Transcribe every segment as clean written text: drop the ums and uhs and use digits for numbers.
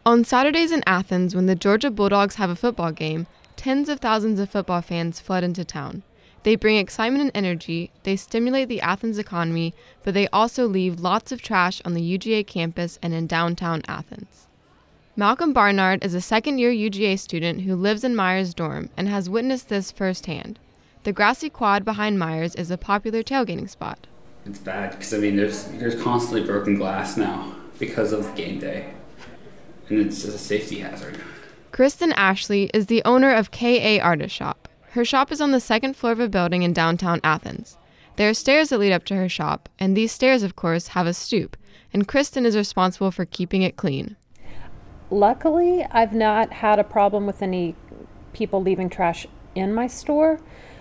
On Saturdays in Athens, when the Georgia Bulldogs have a football game, tens of thousands of football fans flood into town. They bring excitement and energy, they stimulate the Athens economy, but they also leave lots of trash on the UGA campus and in downtown Athens. Malcolm Barnard is a second-year UGA student who lives in Myers' dorm and has witnessed this firsthand. The grassy quad behind Myers is a popular tailgating spot. It's bad because, there's constantly broken glass now because of game day, and it's a safety hazard. Kristen Ashley is the owner of K.A. Artist Shop. Her shop is on the second floor of a building in downtown Athens. There are stairs that lead up to her shop, and these stairs, of course, have a stoop, and Kristen is responsible for keeping it clean. Luckily, I've not had a problem with any people leaving trash in my store,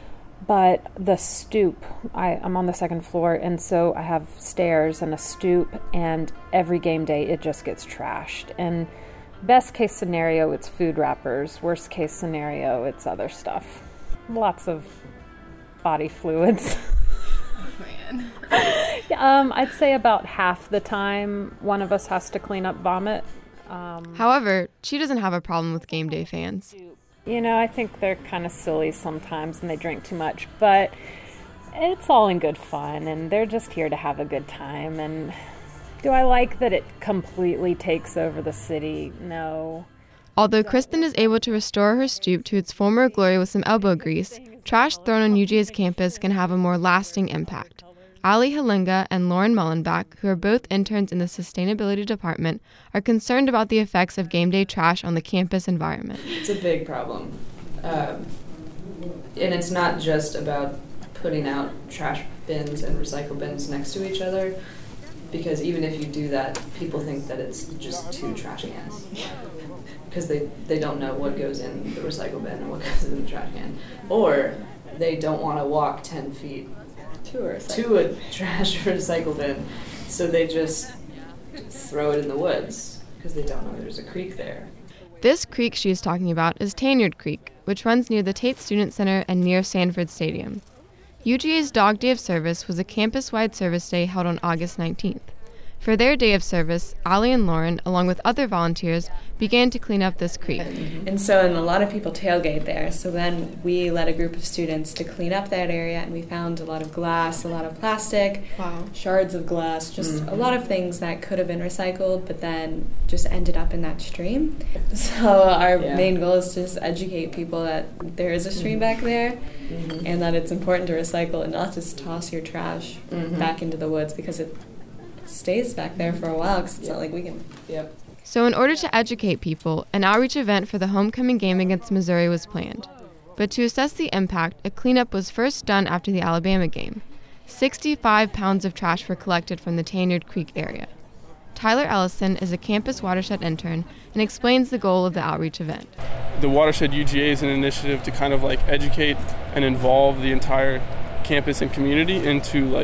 but the stoop, I'm on the second floor, and so I have stairs and a stoop, and every game day it just gets trashed. And best case scenario, it's food wrappers. Worst case scenario, it's other stuff. Lots of body fluids. Oh, man. I'd say about half the time one of us has to clean up vomit. However, she doesn't have a problem with game day fans. I think they're kind of silly sometimes and they drink too much, but it's all in good fun and they're just here to have a good time. And do I like that it completely takes over the city? No. Although Kristen is able to restore her stoop to its former glory with some elbow grease, trash thrown on UGA's campus can have a more lasting impact. Ali Halinga and Lauren Mullenbach, who are both interns in the sustainability department, are concerned about the effects of game day trash on the campus environment. It's a big problem. And it's not just about putting out trash bins and recycle bins next to each other, because even if you do that, people think that it's just two trash cans. Because they don't know what goes in the recycle bin and what goes in the trash can. Or they don't want to walk 10 feet to a trash recycle bin, so they just throw it in the woods because they don't know there's a creek there. This creek she is talking about is Tanyard Creek, which runs near the Tate Student Center and near Sanford Stadium. UGA's Dog Day of Service was a campus-wide service day held on August 19th. For their day of service, Ali and Lauren, along with other volunteers, began to clean up this creek. And a lot of people tailgate there. So then we led a group of students to clean up that area, and we found a lot of glass, a lot of plastic, shards of glass, just a lot of things that could have been recycled, but then just ended up in that stream. So our main goal is to just educate people that there is a stream back there, and that it's important to recycle and not just toss your trash back into the woods, because it stays back there for a while, because it's not like we can. So in order to educate people, an outreach event for the homecoming game against Missouri was planned. But to assess the impact, a cleanup was first done after the Alabama game. 65 pounds of trash were collected from the Tanyard Creek area. Tyler Ellison is a campus watershed intern and explains the goal of the outreach event. The Watershed UGA is an initiative to kind of educate and involve the entire campus and community into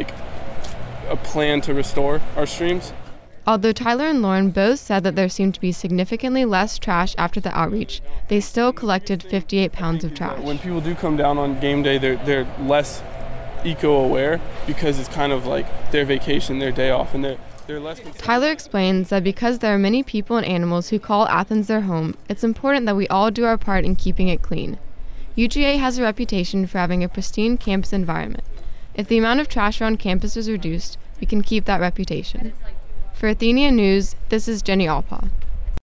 a plan to restore our streams. Although Tyler and Lauren both said that there seemed to be significantly less trash after the outreach, they still collected 58 pounds of trash. When people do come down on game day, they're less eco-aware because it's kind of like their vacation, their day off, and they're less concerned. Tyler explains that because there are many people and animals who call Athens their home, it's important that we all do our part in keeping it clean. UGA has a reputation for having a pristine campus environment. If the amount of trash around campus is reduced, we can keep that reputation. For Athenia News, this is Jenny Alpa.